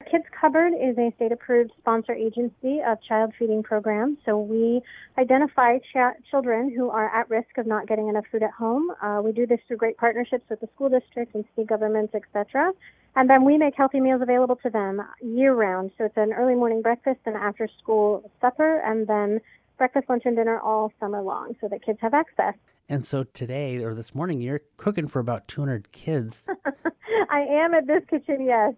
Kids Cupboard is a state-approved sponsor agency of child feeding programs. So we identify children who are at risk of not getting enough food at home. We do this through great partnerships with the school district and city governments, etc. And then we make healthy meals available to them year-round. So it's an early morning breakfast and after-school supper, and then breakfast, lunch, and dinner all summer long so that kids have access. And so today, or this morning, you're cooking for about 200 kids. I am at this kitchen, yes.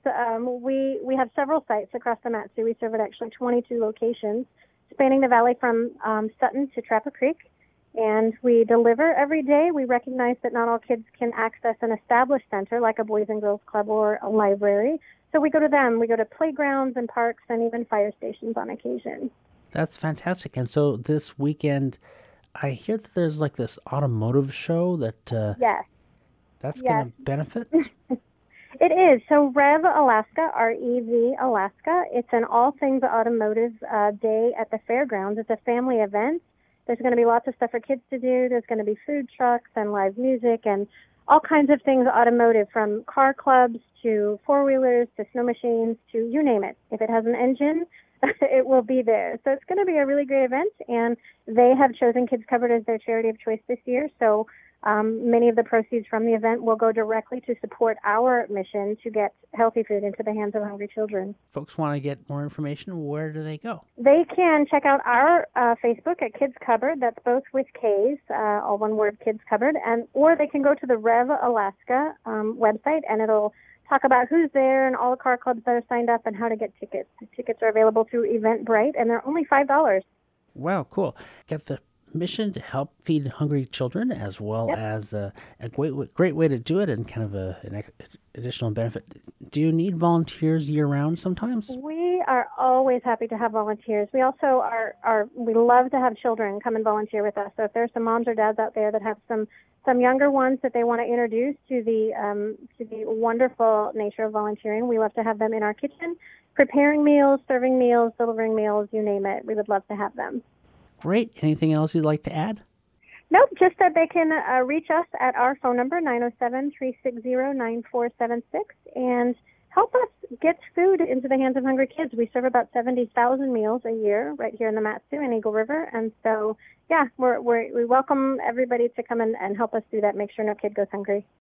We have several sites across the Mat-Su. We serve at actually 22 locations, spanning the valley from Sutton to Trapper Creek. And we deliver every day. We recognize that not all kids can access an established center like a Boys and Girls Club or a library. So we go to them. We go to playgrounds and parks and even fire stations on occasion. That's fantastic. And so this weekend, I hear that there's like this automotive show that Yes. That's going to benefit? It is. So REV Alaska, R-E-V Alaska, it's an all things automotive day at the fairgrounds. It's a family event. There's going to be lots of stuff for kids to do. There's going to be food trucks and live music and all kinds of things automotive, from car clubs to four-wheelers to snow machines to you name it. If it has an engine, it will be there. So it's going to be a really great event, and they have chosen Kids Cupboard as their charity of choice this year. So many of the proceeds from the event will go directly to support our mission to get healthy food into the hands of hungry children. Folks want to get more information, where do they go? They can check out our Facebook at Kids Cupboard. That's both with K's, all one word, Kids Cupboard, or they can go to the Rev Alaska website, and it'll talk about who's there and all the car clubs that are signed up and how to get tickets. The tickets are available through Eventbrite, and they're only $5. Wow, cool. Get the mission to help feed hungry children, as well as a great way to do it, and kind of an additional benefit. Do you need volunteers year-round sometimes? We are always happy to have volunteers. We also we love to have children come and volunteer with us. So if there's some moms or dads out there that have some younger ones that they want to introduce to the wonderful nature of volunteering, we love to have them in our kitchen, preparing meals, serving meals, delivering meals, you name it. We would love to have them. Great. Anything else you'd like to add? Nope, just that they can reach us at our phone number, 907-360-9476, and help us get food into the hands of hungry kids. We serve about 70,000 meals a year right here in the Mat-Su and Eagle River. And so, yeah, we welcome everybody to come and help us do that, make sure no kid goes hungry.